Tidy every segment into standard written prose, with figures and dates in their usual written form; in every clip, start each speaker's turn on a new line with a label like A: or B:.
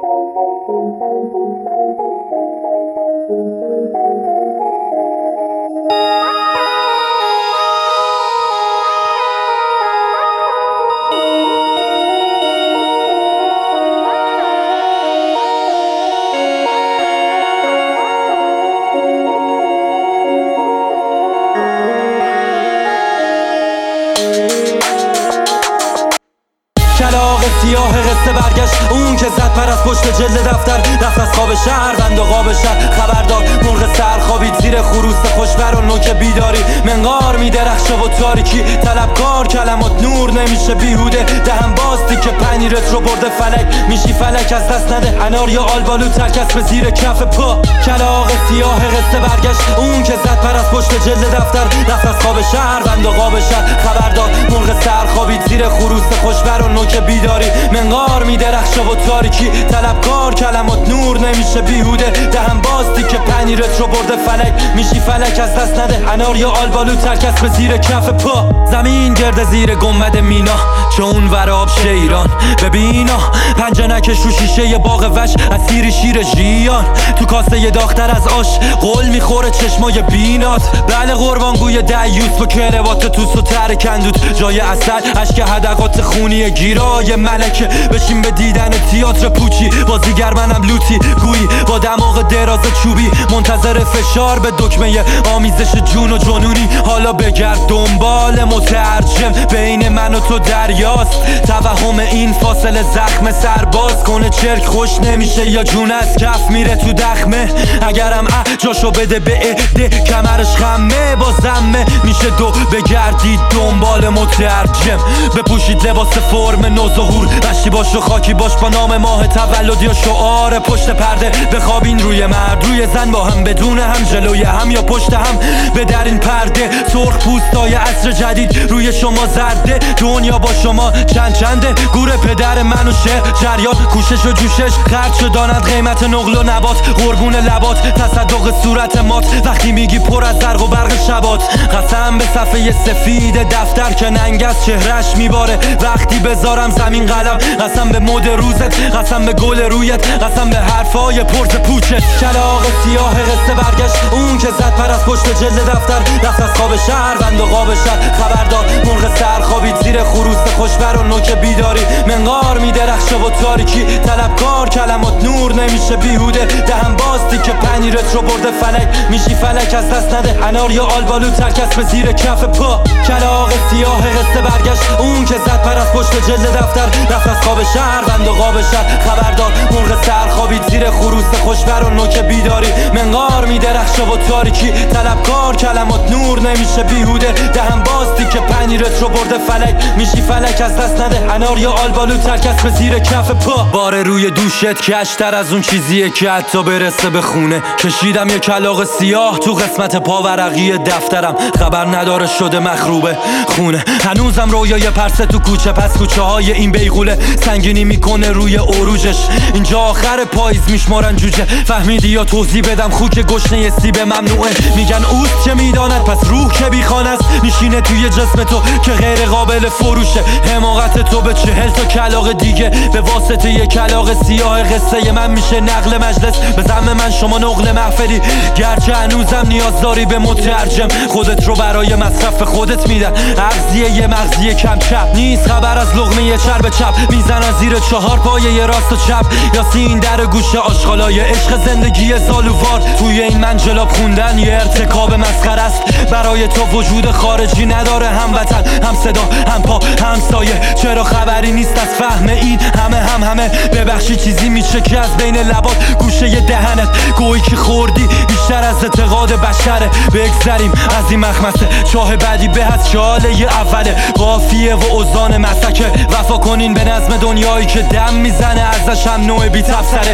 A: کلاغ سیاه قصه برگشت، اون که زد پر از پشت جلد دفتر، رفت از خواب شهروند و قاب شهر خبردار. مرغ سر خوابید زیر خروس خوشبر و نوک بیداری، منقار میدرخشه و تاریکی طلبکار، کلمات نور نمیشه بیهوده. دهم باستی که پنیرت رو برده فلک، میشی فلک از دست نده انار یا آلبالو ترکست به زیر کف پا. کلاغ سیاه قصه برگشت، اون که زد پر از پشت جلد دفتر، رفت از خواب شهروند و قاب شهر خبردار. مرغ سر خوابید زیر خروس خوشبر و نوک بیداری، منقار میدرخشه و تاریکی طلبکار، کلمات نور نمیشه بیهوده. دهم باستی که پنیرت رو برده فلک، میشی فلک از دست نده انار یا آلبالو ترکست به زیر کف پا. زمین گرد زیر گنبد مینا، چه اون وراب شیران ببینا، پنجه نکش رو شیشه باغ وش، اسیر شیر ژیان تو کاسه ی داختر از آش، قول میخوره چشمای بینات. بله قربانگوی دیوس با کروات توس و تر کندود، جای اصل اشک حدقات خونی گیرای ملکه. بشین به دیدن تئاتر پوچی، بازیگر منم لوتی گویی با دماغ دراز چوبی، منتظر فشار به دکمه آمیزش جون و جنونی. حالا بگرد دنبال مترجم، بین من و تو دریاست توهم این فاصله. زخم سرباز کنه چرک خوش نمیشه یا جون از کف میره تو دخمه. اگرم جاشو بده به عده کمرش خمه، با زمه میشه دو بگردید دنبال مترجم. بپوشید لباس فرم نوظهور، مشتی باش و خاکی باش با نام ماه تولد یا شعار پشت پرده. بخوابین روی مرد روی زن با هم، بدون هم جلوی هم یا پشت هم. به در این پرده سرخ پوستای عصر جدید روی شما زرده، دنیا با شما چند چنده. گور پدر من و شعر جریان، کوشش و جوشش خرج شد داند قیمت نقل و نبات. قربون لبات تصدق صورت مات، وقتی میگی پر از زرق و برق شبات. قسم به صفحه سفید دفتر که ننگ از چهرش میباره، وقتی بذارم زمین قلم. قسم به مد روزت، قسم به گل رویت، قسم به حرفای پرز پوچت. کلاغ سیاه قصه برگشت، اون که زد پر از پشت جلد دفتر، رفت از خواب شهروند و قاب شهر خبردار. مرغ سر خوابید زیر خروس خوشبر و نوک بیداری، منقار میدرخشه و تاریکی طلبکار، کلمات نور نمیشه بیهوده. دهم باستی که پنیرت رو برده فلک، میشی فلک از دست نده انار یا آلبالو ترکست به زیر کف پا. کلاغ سیاه قصه برگشت، اون که زد پر از پشت جلد دفتر، رفت از خواب شهروند و قاب شهر خبردار. مرغ سر خوابید زیر خروس خوشبر و نوک بیداری، منقار میدرخشه و تاریکی طلبکار، کلمات نور نمیشه بیهوده. دهم باستی که پنیرت رو برده فلک، میشی فلک از دست نده انار یا آلبالو ترکست به زیر کف پا. باره روی دوشت کشتر از اون چیزیه که حتی برسه به خونه. کشیدم یه کلاغ سیاه تو قسمت پاورقی دفترم، خبر نداره شده مخروبه خونه. هنوزم رویای پرسه تو کوچه پس کوچه های این بیغوله، سنگینی میکنه روی عروجش. اینجا آخر پاییز میشمارن جوجه، فهمیدی یا توضیح بدم؟ خوک گشنه سیب ممنوعه، میگن اوست چه میداند پس روح که بیخوان است. میشینه توی جسم تو که غیر قابل فروشه، حماقت تو به 40 تا کلاغ دیگه. به واسطه یه کلاغ سیاه قصه من میشه نقل مجلس، به زعم من شما نقل محفلی. گرچه هنوزم نیاز داری به مترجم، خودت رو برای مصرف خودت میدن. اغذیه یه مغزی کم چپ نیست، خبر از لقمه یه چرب چپ. میزنن زیر 4 پایه یه راست و چپ، یا سین در گوشه آشغالای عشق زندگی زالووار. توی این منجلاب خوندن یه ارتکاب مسخره است، برای تو وجود خارجی نداره هموطن، هم صدا هم پا هم سایه. چرا خبری نیست از فهم این همه ببخشی چیزی میشه که از بین لبات گوشه ی دهنت. گویی که خوردی بیشتر از اعتقاد بشره، بگذریم از این مخمسه. چاه بعدی به از چاله ی اوله، قافیه و اوزان مسکه. وفا کنین به نظم دنیایی که دم میزنه ازش هم نوع بی تفسره.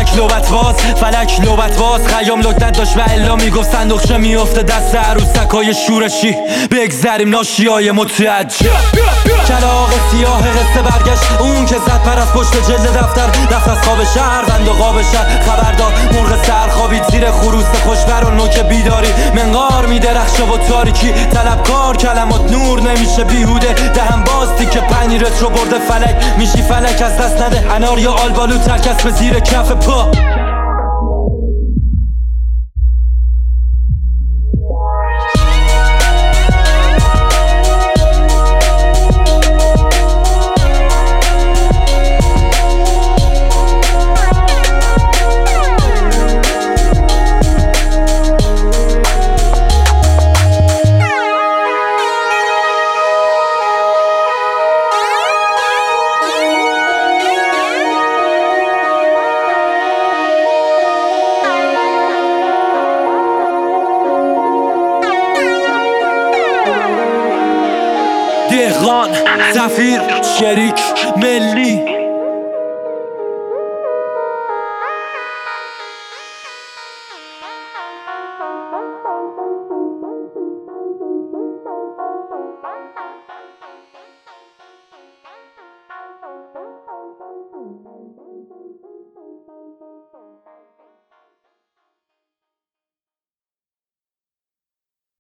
A: فلک لوبت باز خیام لکنت داشت و الا میگفت صندوقشه میفته دست عروسکای شورشی. بگذریم ناشیای متعجب. کلاغ سیاه قصه برگشت اون که زد پر از پشت جلد دفتر رفت از خواب شهروند و قاب شهر خبردار مرغ سر خوابید زیر خروس خوشبر و نوک بیداری منقار میدرخشه و تاریکی طلبکار کلمات نور نمیشه بیهوده دهم باستی که پنیرت رو برده فلک میشی فلک از دست نده انار یا آلبالو ترکست به زیر کف پا دهقان، سفیر، شریک، ملی